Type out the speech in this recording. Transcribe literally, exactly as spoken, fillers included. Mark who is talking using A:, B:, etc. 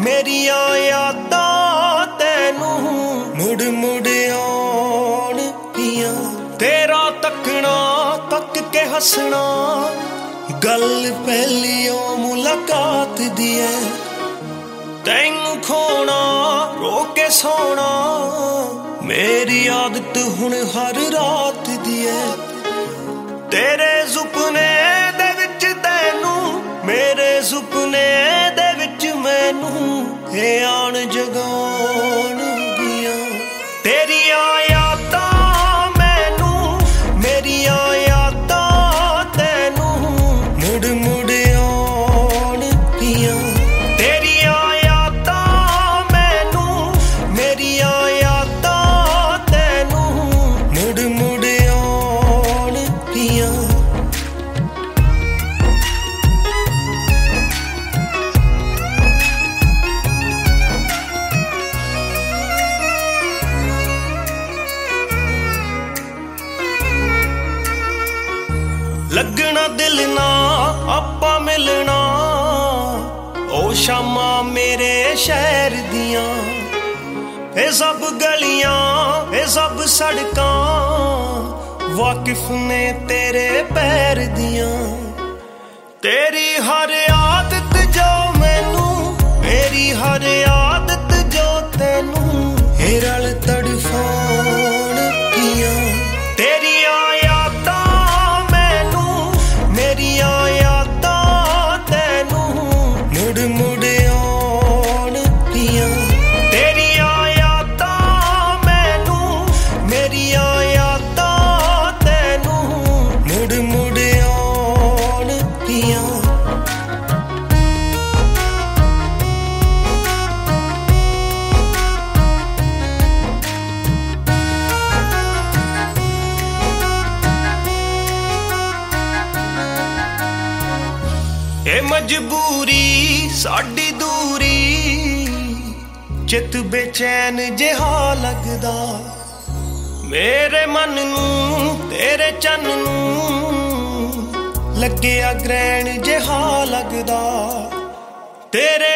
A: मेरिया यादां तैनू मुड़ मुड़ आउणगियां। तेरा तकना तक के हसना गल पहली ओ मुलाकात दी है। तैनू खोना रो के सोना मेरी आदत हुण हर रात दी है। तेरे सुपने दे विच तैनू मेरे सुपने दे विच मैनू हे आन जगाउणगियां। तेरिया यादां मैनू मेरिया यादां तैनू मुड़ मुड़ आउणगियां। तेरिया यादां मैनू मेरिया यादां तैनू मुड़ मुड़ आउणगियां। लगना दिल ना आपा मिलना ओ शामा मेरे शहर दियां। ए सब गलियां ए सब सड़कां वाकिफ ने तेरे पैर दियां। तेरी हर आदत जो मैनू मेरी हर आदत जो तैनू ए रल तड़फाउणगियां। तेरिया मेरिया यादां तैनू मुड़ मुड़ आउणगियां। तेरिया यादां मैनू मेरिया यादां तैनू मुड़ मुड़ आउणगियां। ए मजबूरी साडी दूरी चित बेचैन जिहा लगदा। मेरे मन नू तेरे चन नू लग्गिया ग्रहण जिहा लगदा। तेरे